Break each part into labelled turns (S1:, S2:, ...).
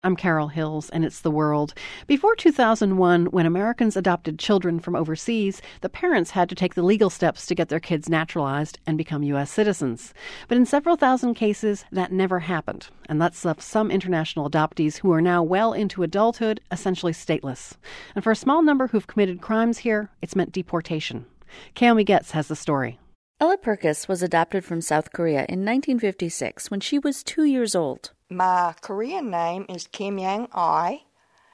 S1: I'm Carol Hills, and it's The World. Before 2001, when Americans adopted children from overseas, the parents had to take the legal steps to get their kids naturalized and become U.S. citizens. But in several thousand cases, that never happened, and that's left some international adoptees who are now well into adulthood essentially stateless. And for a small number who've committed crimes here, it's meant deportation. Kaomi Getz has the story.
S2: Ella Purkis was adopted from South Korea in 1956 when she was 2 years old.
S3: My Korean name is Kim Yang-ai.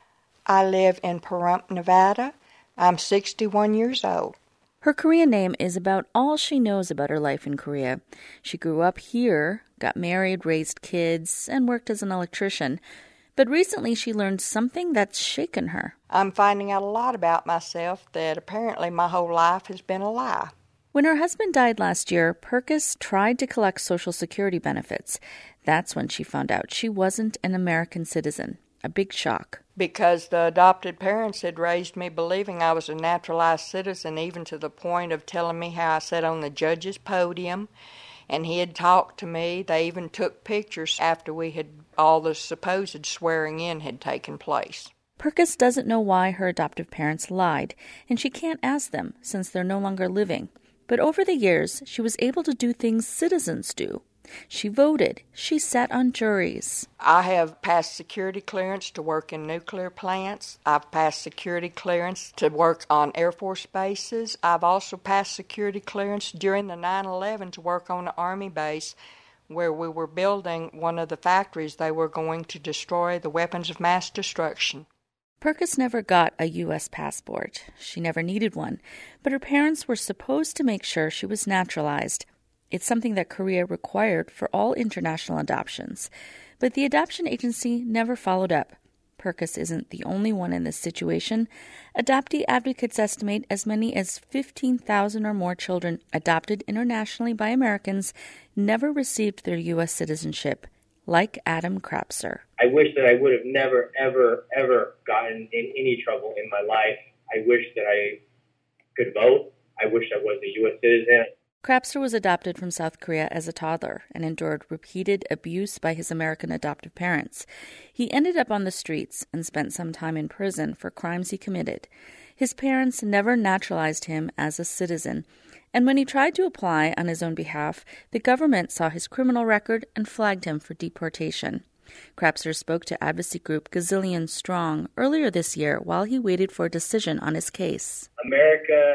S3: I live in Pahrump, Nevada. I'm 61 years old.
S2: Her Korean name is about all she knows about her life in Korea. She grew up here, got married, raised kids, and worked as an electrician. But recently she learned something that's shaken her.
S3: I'm finding out a lot about myself that apparently my whole life has been a lie.
S2: When her husband died last year, Purkis tried to collect Social Security benefits. That's when she found out she wasn't an American citizen. A big shock.
S3: Because the adopted parents had raised me believing I was a naturalized citizen, even to the point of telling me how I sat on the judge's podium, and he had talked to me. They even took pictures after all the supposed swearing in had taken place.
S2: Purkis doesn't know why her adoptive parents lied, and she can't ask them since they're no longer living. But over the years, she was able to do things citizens do. She voted. She sat on juries.
S3: I have passed security clearance to work in nuclear plants. I've passed security clearance to work on Air Force bases. I've also passed security clearance during the 9/11 to work on an Army base where we were building one of the factories they were going to destroy, the weapons of mass destruction.
S2: Purkis never got a U.S. passport. She never needed one, but her parents were supposed to make sure she was naturalized. It's something that Korea required for all international adoptions, but the adoption agency never followed up. Purkis isn't the only one in this situation. Adoptee advocates estimate as many as 15,000 or more children adopted internationally by Americans never received their U.S. citizenship, like Adam Krapser.
S4: I wish that I would have never, ever, ever gotten in any trouble in my life. I wish that I could vote. I wish I was a U.S. citizen.
S2: Krapser was adopted from South Korea as a toddler and endured repeated abuse by his American adoptive parents. He ended up on the streets and spent some time in prison for crimes he committed. His parents never naturalized him as a citizen, and when he tried to apply on his own behalf, the government saw his criminal record and flagged him for deportation. Krapser spoke to advocacy group Gazillion Strong earlier this year while he waited for a decision on his case.
S4: America,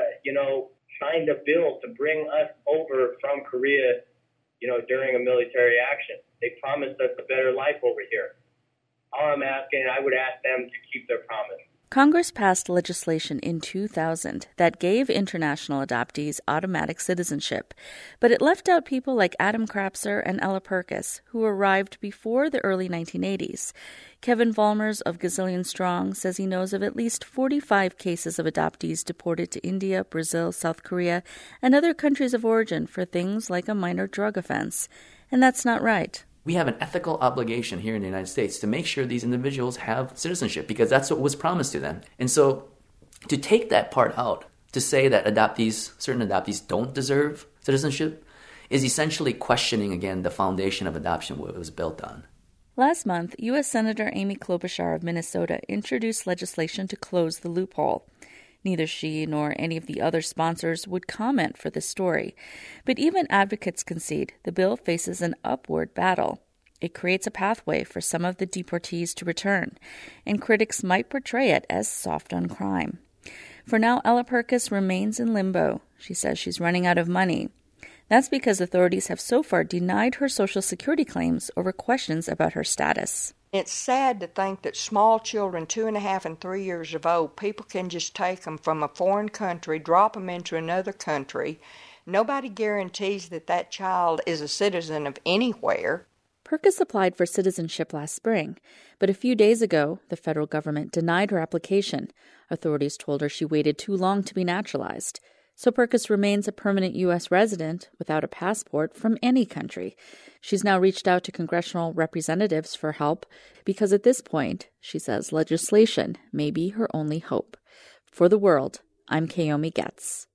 S4: signed a bill to bring us over from Korea, during a military action. They promised us a better life over here. All I'm asking, I would ask them to keep their promise.
S2: Congress passed legislation in 2000 that gave international adoptees automatic citizenship, but it left out people like Adam Krapser and Ella Purkis, who arrived before the early 1980s. Kevin Vollmers of Gazillion Strong says he knows of at least 45 cases of adoptees deported to India, Brazil, South Korea, and other countries of origin for things like a minor drug offense. And that's not right.
S5: We have an ethical obligation here in the United States to make sure these individuals have citizenship because that's what was promised to them. And so to take that part out, to say that certain adoptees don't deserve citizenship, is essentially questioning, again, the foundation of adoption, what it was built on.
S2: Last month, U.S. Senator Amy Klobuchar of Minnesota introduced legislation to close the loophole. Neither she nor any of the other sponsors would comment for this story. But even advocates concede the bill faces an upward battle. It creates a pathway for some of the deportees to return, and critics might portray it as soft on crime. For now, Ella Purkis remains in limbo. She says she's running out of money. That's because authorities have so far denied her Social Security claims over questions about her status.
S3: It's sad to think that small children, 2.5 and 3 years of old, people can just take them from a foreign country, drop them into another country. Nobody guarantees that that child is a citizen of anywhere.
S2: Purkis applied for citizenship last spring, but a few days ago, the federal government denied her application. Authorities told her she waited too long to be naturalized. So Purkis remains a permanent U.S. resident without a passport from any country. She's now reached out to congressional representatives for help because at this point, she says legislation may be her only hope. For The World, I'm Kaomi Getz.